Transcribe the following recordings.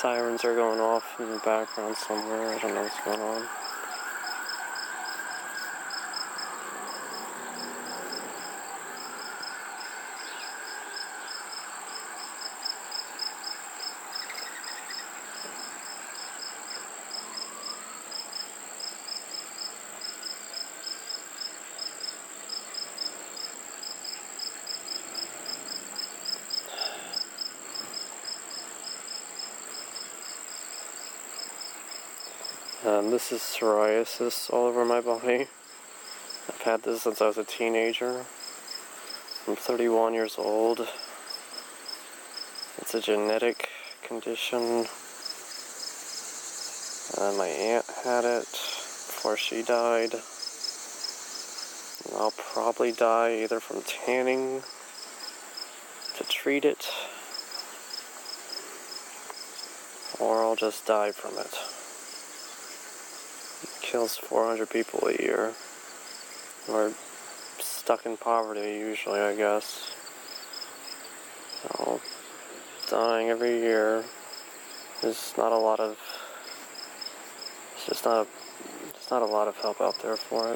Sirens are going off in the background somewhere. I don't know what's going on. This is psoriasis all over my body. I've had this since I was a teenager. I'm 31 years old. It's a genetic condition. My aunt had it before she died. And I'll probably die either from tanning to treat it, or I'll just die from it. It kills 400 people a year. We're stuck in poverty usually, I guess. So, dying every year. There's not a lot of, it's just not a lot of help out there for it.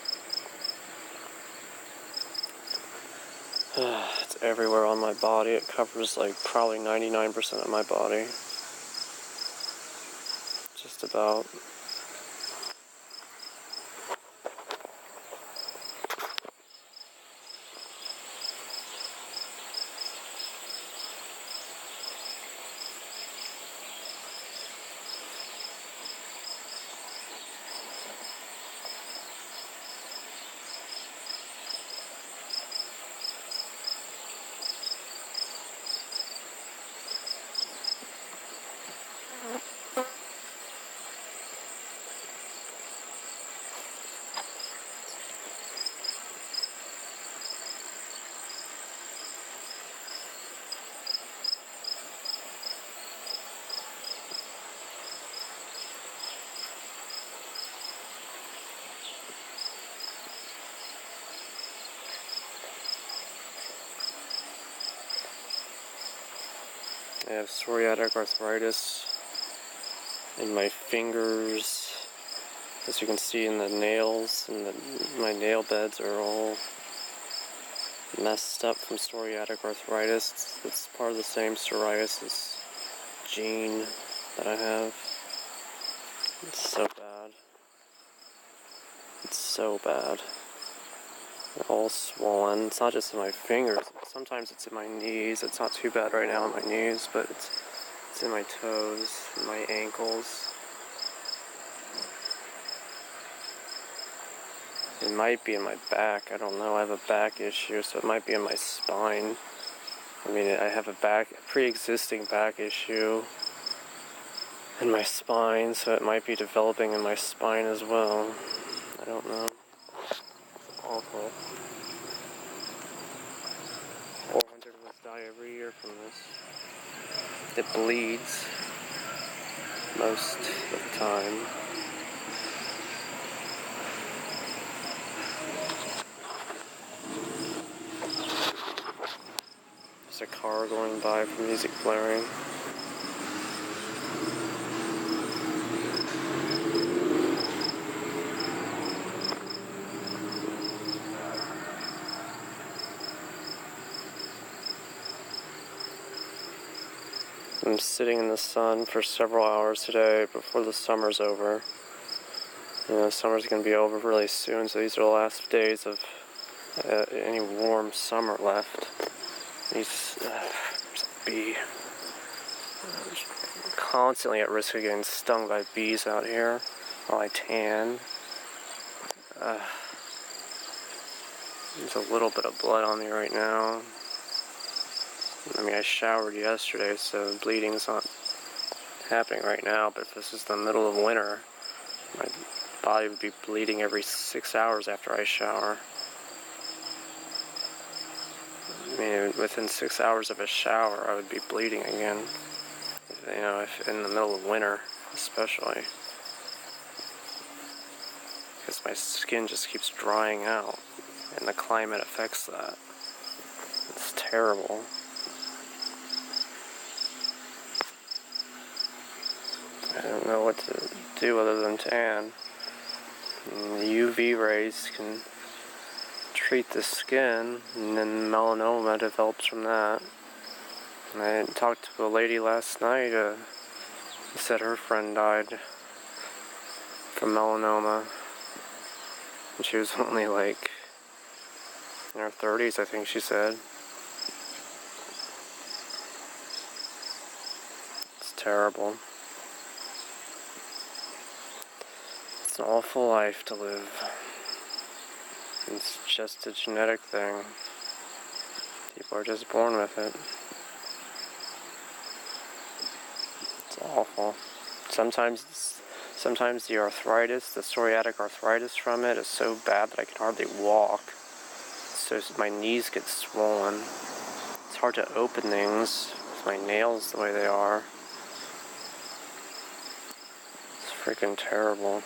It's everywhere on my body. It covers like probably 99% of my body. Just about. I have psoriatic arthritis in my fingers, as you can see in the nails, and my nail beds are all messed up from psoriatic arthritis. It's part of the same psoriasis gene that I have. It's so bad. It's so bad. They're all swollen. It's not just in my fingers. Sometimes it's in my knees. It's not too bad right now in my knees, but it's in my toes, my ankles. It might be in my back. I don't know. I have a back issue, so it might be in my spine. I mean, I have a pre-existing back issue in my spine, so it might be developing in my spine as well. I don't know. Awful. 400 of us die every year from this. It bleeds most of the time. There's a car going by from music blaring. I'm sitting in the sun for several hours today before the summer's over. You know, summer's going to be over really soon, so these are the last days of any warm summer left. There's a bee. I'm constantly at risk of getting stung by bees out here while I tan. There's a little bit of blood on me right now. I mean, I showered yesterday, so bleeding's not happening right now, but if this is the middle of winter, my body would be bleeding every 6 hours after I shower. I mean, within 6 hours of a shower, I would be bleeding again. You know, if in the middle of winter, especially. Because my skin just keeps drying out, and the climate affects that. It's terrible. know what to do other than tan. And the UV rays can treat the skin, and then melanoma develops from that. And I talked to a lady last night who said her friend died from melanoma. And she was only like in her 30s, I think she said. It's terrible. It's an awful life to live. It's just a genetic thing. People are just born with it. It's awful. Sometimes the arthritis, the psoriatic arthritis from it is so bad that I can hardly walk. So my knees get swollen. It's hard to open things with my nails the way they are. It's freaking terrible.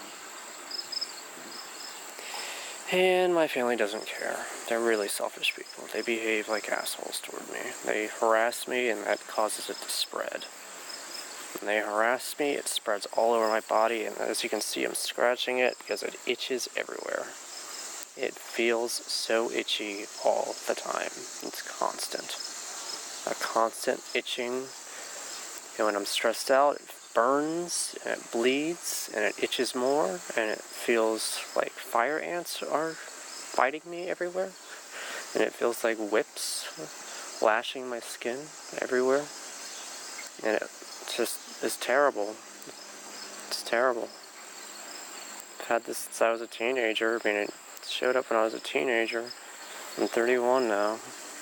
And my family doesn't care. They're really selfish people. They behave like assholes toward me. They harass me, and that causes it to spread. When they harass me, it spreads all over my body, and as you can see, I'm scratching it because it itches everywhere. It feels so itchy all the time. It's constant. A constant itching. And when I'm stressed out, it burns, and it bleeds, and it itches more, and it feels like fire ants are biting me everywhere. And it feels like whips lashing my skin everywhere. And it just is terrible. It's terrible. I've had this since I was a teenager. I mean, it showed up when I was a teenager. I'm 31 now.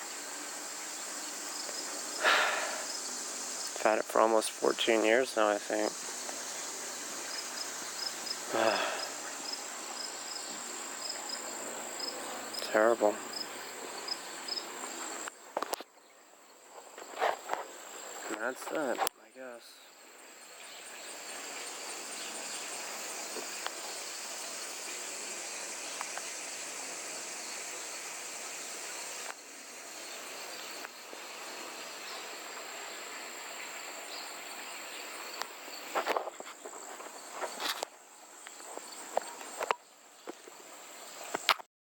I've had it for almost 14 years now, I think. Terrible. And that's that, I guess.